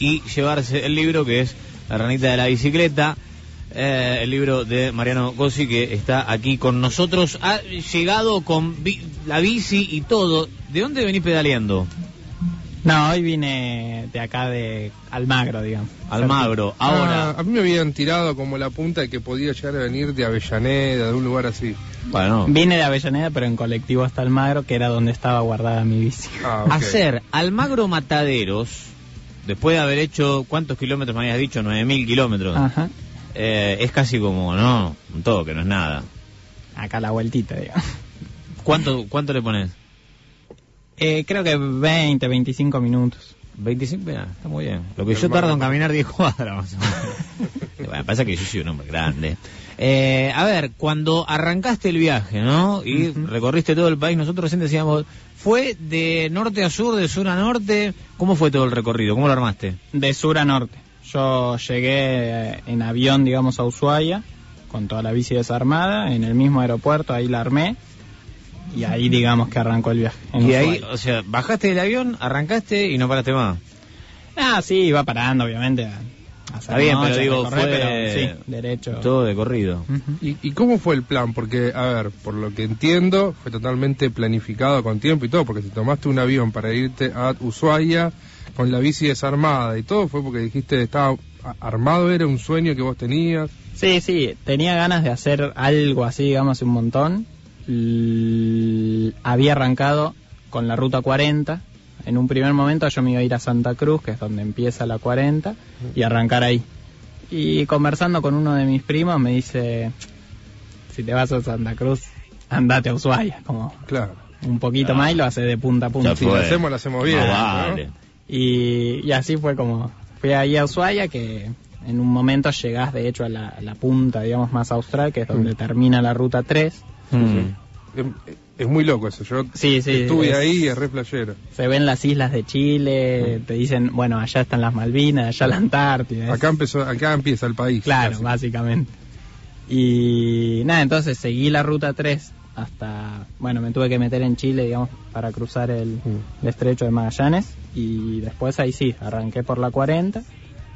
y llevarse el libro que es La ranita de la bicicleta, el libro de Mariano Cosi, que está aquí con nosotros. Ha llegado con la bici y todo. ¿De dónde venís pedaleando? No, hoy vine de acá de Almagro, digamos. Almagro, ahora. A mí me habían tirado como la punta de que podía llegar a venir de Avellaneda, de un lugar así. Bueno. Vine de Avellaneda, pero en colectivo hasta Almagro, que era donde estaba guardada mi bici. Ah, okay. Hacer Almagro Mataderos, después de haber hecho, ¿cuántos kilómetros me habías dicho? 9.000 kilómetros. Ajá. Es casi como, no, un toque, no es nada. Acá la vueltita, digamos. ¿Cuánto le pones? Creo que 20, 25 minutos. 25, mira, está muy bien. Lo que yo tardo en caminar 10 cuadras más o menos. Bueno, pasa que yo soy un hombre grande. A ver, cuando arrancaste el viaje, ¿no? Y recorriste todo el país, nosotros recién decíamos, ¿fue de norte a sur, de sur a norte? ¿Cómo fue todo el recorrido? ¿Cómo lo armaste? De sur a norte. Yo llegué en avión, digamos, a Ushuaia, con toda la bici desarmada, en el mismo aeropuerto, ahí la armé. Y ahí digamos que arrancó el viaje. Y ahí, o sea, bajaste del avión, arrancaste y no paraste más. Sí, iba parando, obviamente. Está bien, pero digo, fue pero, sí, derecho. Todo de corrido. ¿Y cómo fue el plan? Porque, a ver, por lo que entiendo, fue totalmente planificado con tiempo y todo, porque si tomaste un avión para irte a Ushuaia con la bici desarmada y todo, fue porque dijiste, estaba armado, era un sueño que vos tenías. Sí, tenía ganas de hacer algo así, digamos, hace un montón. Había arrancado con la ruta 40. En un primer momento yo me iba a ir a Santa Cruz, que es donde empieza la 40, y arrancar ahí. Y conversando con uno de mis primos me dice, si te vas a Santa Cruz, andate a Ushuaia, como claro, un poquito más y lo haces de punta a punta. Si lo hacemos bien. Vale. ¿no? Y así fue como fui ahí a Ushuaia, que en un momento llegás de hecho a la punta, digamos, más austral, que es donde termina la ruta 3. Es muy loco eso. Yo sí, estuve ahí y es re playero. Se ven las islas de Chile, te dicen, bueno, allá están las Malvinas, allá la Antártida. Acá empieza el país. Claro, casi. básicamente. Y nada, entonces seguí la ruta 3 hasta, bueno, me tuve que meter en Chile, digamos, para cruzar el estrecho de Magallanes. Y después ahí sí, arranqué por la 40,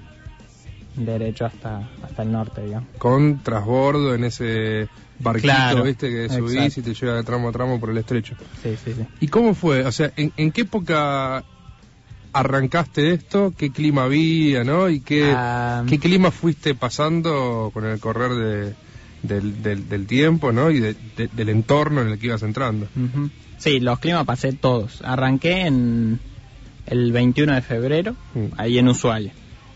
derecho hasta el norte, digamos. Con trasbordo en ese barquito, claro, ¿viste? Que subís exacto. Y te lleva de tramo a tramo por el estrecho. Sí. ¿Y cómo fue? O sea, ¿en qué época arrancaste esto? ¿Qué clima había, no? ¿Y qué clima fuiste pasando con el correr del tiempo, no? Y del entorno en el que ibas entrando. Sí, los climas pasé todos. Arranqué en el 21 de febrero, ahí en Ushuaia,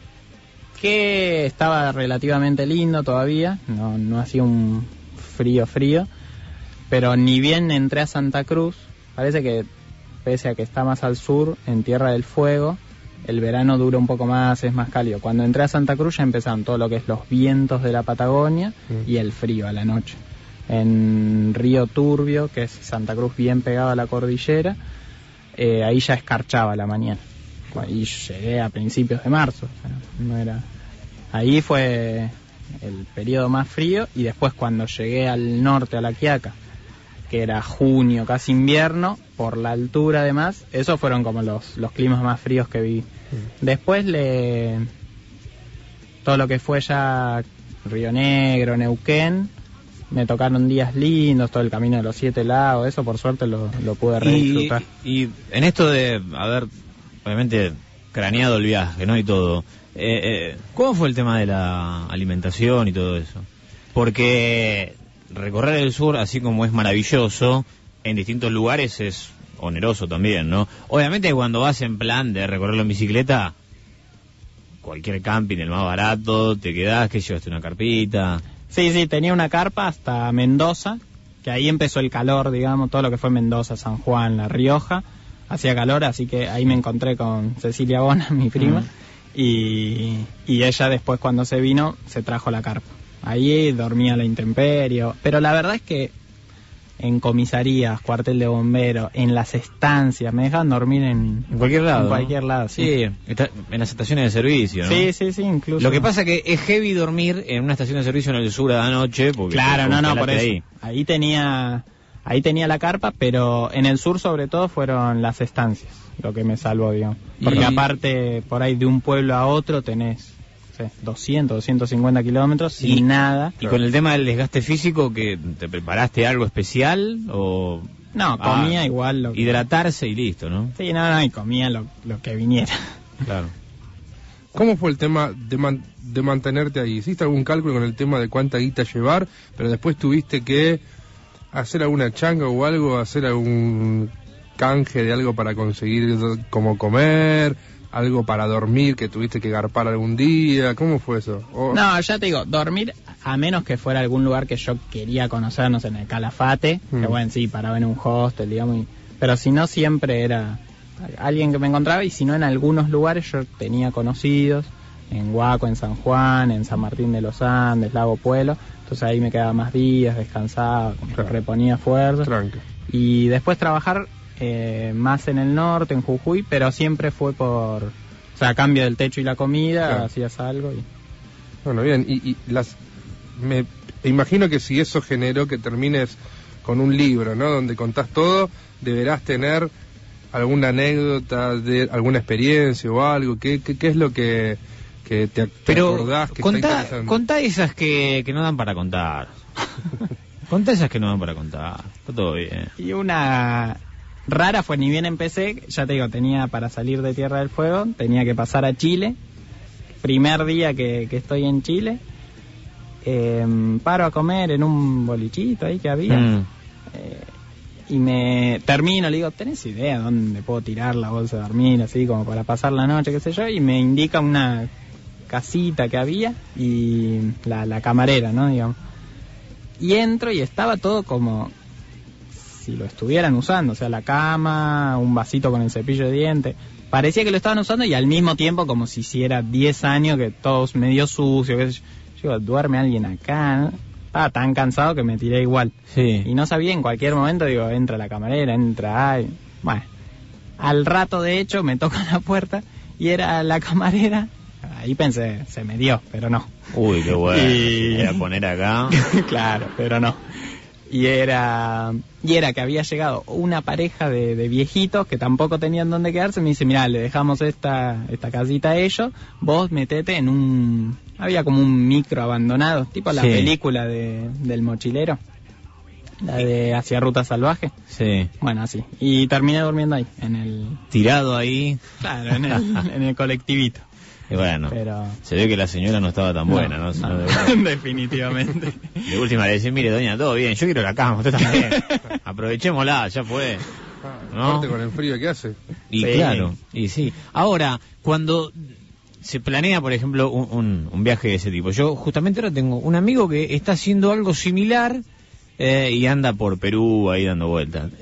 que estaba relativamente lindo todavía, no hacía un frío, pero ni bien entré a Santa Cruz, parece que pese a que está más al sur, en Tierra del Fuego, el verano dura un poco más, es más cálido. Cuando entré a Santa Cruz ya empezaron todo lo que es los vientos de la Patagonia y el frío a la noche. En Río Turbio, que es Santa Cruz bien pegado a la cordillera, ahí ya escarchaba la mañana. Y llegué a principios de marzo, o sea, no era... Ahí fue el periodo más frío, y después cuando llegué al norte, a La Quiaca, que era junio, casi invierno, por la altura además, esos fueron como los climas más fríos que vi. Después todo lo que fue ya Río Negro, Neuquén, me tocaron días lindos, todo el camino de los 7 lagos, eso por suerte lo pude disfrutar. Y en esto de haber, obviamente, craneado el viaje, ¿no? Y todo, ¿cómo fue el tema de la alimentación y todo eso? Porque recorrer el sur, así como es maravilloso, en distintos lugares es oneroso también, ¿no? Obviamente cuando vas en plan de recorrerlo en bicicleta, cualquier camping, el más barato, te quedás, que llevaste una carpita. Sí, tenía una carpa hasta Mendoza, que ahí empezó el calor, digamos, todo lo que fue Mendoza, San Juan, La Rioja, hacía calor, así que ahí me encontré con Cecilia Bona, mi prima, y ella después cuando se vino, se trajo la carpa. Ahí dormía a la intemperie, pero la verdad es que en comisarías, cuartel de bomberos, en las estancias, me dejaban dormir en cualquier lado. En cualquier lado, sí. En las estaciones de servicio, ¿no? Sí, incluso. Lo que pasa que es heavy dormir en una estación de servicio en el sur a la noche, porque claro, no, por eso. Ahí tenía la carpa, pero en el sur sobre todo fueron las estancias. lo que me salvó, digamos. Porque aparte, por ahí de un pueblo a otro tenés 200, 250 kilómetros sin nada. ¿Y con el tema del desgaste físico, que te preparaste algo especial o...? No, comía igual. Hidratarse y listo, ¿no? Sí, no, y comía lo que viniera. Claro. ¿Cómo fue el tema de mantenerte ahí? ¿Hiciste algún cálculo con el tema de cuánta guita llevar, pero después tuviste que hacer alguna changa o algo, hacer algún canje de algo para conseguir como comer, algo para dormir que tuviste que garpar algún día? ¿Cómo fue eso? No, ya te digo, dormir, a menos que fuera algún lugar que yo quería conocer, no sé, en el Calafate, que bueno, sí, paraba en un hostel, digamos, pero si no, siempre era alguien que me encontraba, y si no, en algunos lugares yo tenía conocidos, en Huaco, en San Juan, en San Martín de los Andes, Lago Puelo, entonces ahí me quedaba más días, descansaba, como que reponía fuerzas. Tranca. Y después trabajar más en el norte, en Jujuy, pero siempre fue por, o sea, a cambio del techo y la comida, claro, hacías algo y... Bueno, bien, me imagino que si eso generó que termines con un libro, ¿no?, donde contás todo, deberás tener alguna anécdota, de alguna experiencia o algo. ¿Qué es lo que te acordás que está interesante? Contá esas que no dan para contar. Contá esas que no dan para contar. Está todo bien. Y una rara fue, ni bien empecé, ya te digo, tenía para salir de Tierra del Fuego, tenía que pasar a Chile. Primer día que estoy en Chile, paro a comer en un bolichito ahí que había. Y me termino, le digo, ¿tenés idea dónde puedo tirar la bolsa de dormir, así como para pasar la noche, qué sé yo? Y me indica una casita que había y la camarera, ¿no?, digamos. Y entro y estaba todo como si lo estuvieran usando, o sea, la cama, un vasito con el cepillo de dientes. Parecía que lo estaban usando y al mismo tiempo como si hiciera 10 años que todos medio sucio, qué sé yo. Yo digo, ¿duerme alguien acá?, ¿no? Estaba tan cansado que me tiré igual. Sí. Y no sabía, en cualquier momento, digo, entra la camarera, bueno, al rato, de hecho, me toca la puerta y era la camarera. Ahí pensé, se me dio, pero no. Uy, qué bueno. Y... era poner acá. Claro, pero no. Y era que había llegado una pareja de viejitos que tampoco tenían dónde quedarse. Me dice, mirá, le dejamos esta casita a ellos, vos metete en un... Había como un micro abandonado, tipo la película del mochilero, la de Hacia Ruta Salvaje. Sí. Bueno, así. Y terminé durmiendo ahí, en el... Tirado ahí. Claro, en el colectivito. Y bueno, pero... se ve que la señora no estaba tan buena, ¿no? Definitivamente. De última le decía, mire, doña, todo bien, yo quiero la cama, usted también. Aprovechémosla, ya fue. ¿No? Aparte con el frío que hace. Y sí, claro, y sí. Ahora, cuando se planea, por ejemplo, un viaje de ese tipo, yo justamente ahora tengo un amigo que está haciendo algo similar y anda por Perú ahí dando vueltas.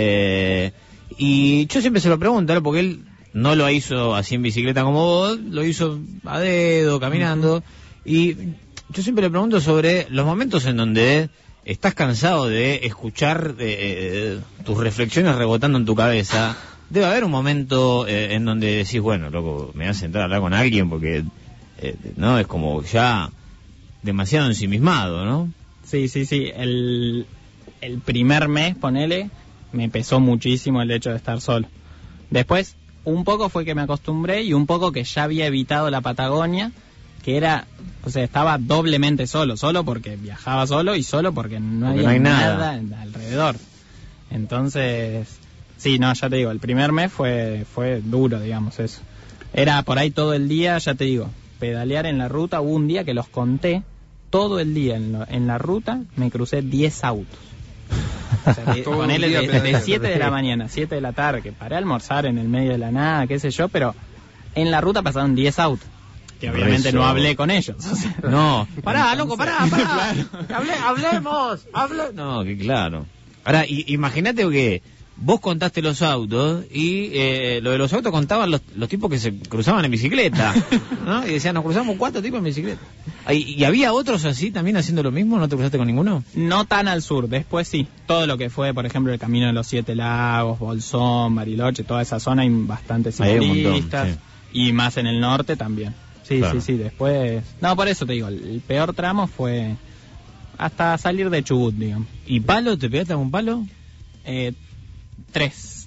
Y yo siempre se lo pregunto, ¿no?, porque él no lo hizo así en bicicleta como vos, lo hizo a dedo, caminando. Y yo siempre le pregunto sobre los momentos en donde estás cansado de escuchar tus reflexiones rebotando en tu cabeza. Debe haber un momento en donde decís, bueno, loco, me voy a sentar a hablar con alguien porque no es como ya demasiado ensimismado, ¿no? Sí. El primer mes, ponele, me pesó muchísimo el hecho de estar solo. Después, un poco fue que me acostumbré y un poco que ya había evitado la Patagonia, que era, o sea, estaba doblemente solo porque viajaba solo y solo porque no había nada alrededor. Entonces, sí, no, ya te digo, el primer mes fue duro, digamos, eso. Era por ahí todo el día, ya te digo, pedalear en la ruta. Hubo un día que los conté, todo el día en la ruta me crucé 10 autos. O sea, ponele desde 7 de la mañana, 7 de la tarde, que paré a almorzar en el medio de la nada, qué sé yo, pero en la ruta pasaron 10 autos, que obviamente no hablé con ellos. O sea, no, pará, loco, pará. Hablemos. No, que claro. Ahora, imagínate que vos contaste los autos y lo de los autos contaban los tipos que se cruzaban en bicicleta, ¿no? Y decían, nos cruzamos 4 tipos en bicicleta. ¿Y había otros así también haciendo lo mismo? ¿No te cruzaste con ninguno? No tan al sur, después sí. Todo lo que fue, por ejemplo, el Camino de los 7 Lagos, Bolsón, Bariloche, toda esa zona hay bastantes ciclistas. Y más en el norte también. Sí, claro. Sí, después... No, por eso te digo, el peor tramo fue hasta salir de Chubut, digamos. ¿Y palo? ¿Te pegaste algún palo? 3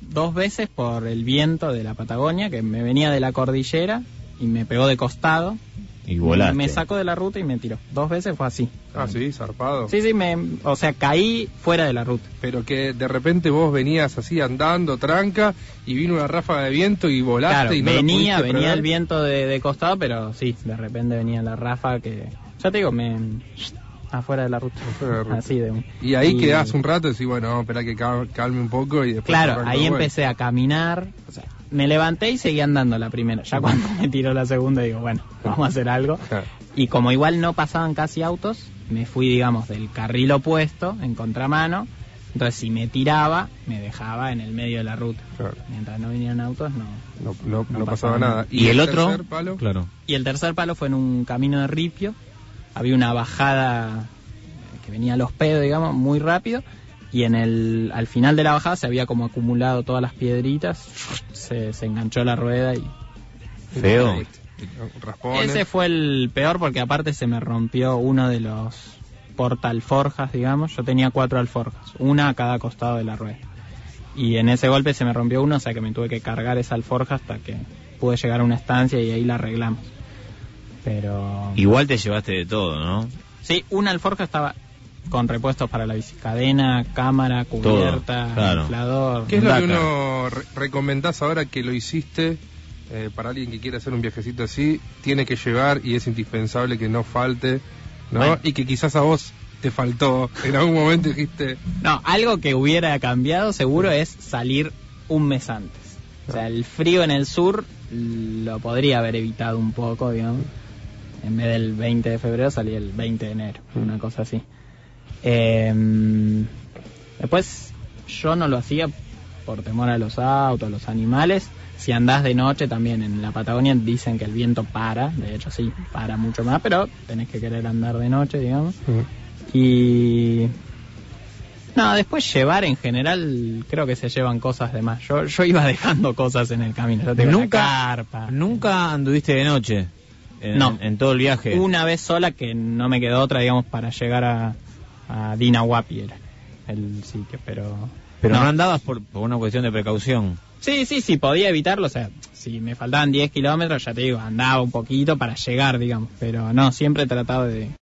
2 veces por el viento de la Patagonia, que me venía de la cordillera y me pegó de costado. Y volaste. Me sacó de la ruta y me tiró. 2 veces fue así. Ah, sí, zarpado. Sí, o sea, caí fuera de la ruta. Pero que de repente vos venías así andando, tranca, y vino una ráfaga de viento y volaste. Claro, y no venía prever. el viento de costado, pero sí, de repente venía la ráfaga que... Ya te digo, afuera de la ruta. Así de... Y ahí quedás un rato y decís, bueno, espera que calme un poco y después... Claro, ahí empecé a caminar, o sea, me levanté y seguí andando la primera. Ya cuando me tiró la segunda digo, bueno, vamos a hacer algo. Y como igual no pasaban casi autos, me fui, digamos, del carril opuesto, en contramano. Entonces si me tiraba, me dejaba en el medio de la ruta. Claro. Mientras no vinieran autos, no pasaba nada. ¿Y el otro? Tercer palo? Claro. Y el tercer palo fue en un camino de ripio. Había una bajada que venía a los pedos, digamos, muy rápido. Y al final de la bajada se había como acumulado todas las piedritas. Se enganchó la rueda y... Feo. Raspones. Ese fue el peor porque aparte se me rompió uno de los portalforjas, digamos. Yo tenía 4 alforjas, una a cada costado de la rueda. Y en ese golpe se me rompió uno, o sea que me tuve que cargar esa alforja hasta que pude llegar a una estancia y ahí la arreglamos. Pero... Igual te llevaste de todo, ¿no? Sí, una alforja estaba con repuestos para la bicicadena, cámara, cubierta, todo, claro. inflador. ¿Qué es lo que uno recomendás ahora que lo hiciste? Para alguien que quiera hacer un viajecito así, tiene que llevar y es indispensable que no falte, ¿no? Bueno. Y que quizás a vos te faltó, en algún momento dijiste... No, algo que hubiera cambiado seguro es salir un mes antes. O sea, el frío en el sur lo podría haber evitado un poco, digamos. En vez del 20 de febrero salí el 20 de enero, una cosa así. Después yo no lo hacía por temor a los autos, a los animales. Si andás de noche también en la Patagonia dicen que el viento para, de hecho sí, para mucho más, pero tenés que querer andar de noche, digamos. Y... No, después llevar en general, creo que se llevan cosas de más. Yo iba dejando cosas en el camino. Yo tengo ¿Nunca, la carpa. ¿Nunca anduviste de noche? No. En todo el viaje. Una vez sola que no me quedó otra, digamos, para llegar a Dinahuapi era el sitio, pero... Pero no andabas por una cuestión de precaución. Sí, podía evitarlo, o sea, si me faltaban 10 kilómetros, ya te digo, andaba un poquito para llegar, digamos, pero no, siempre he tratado de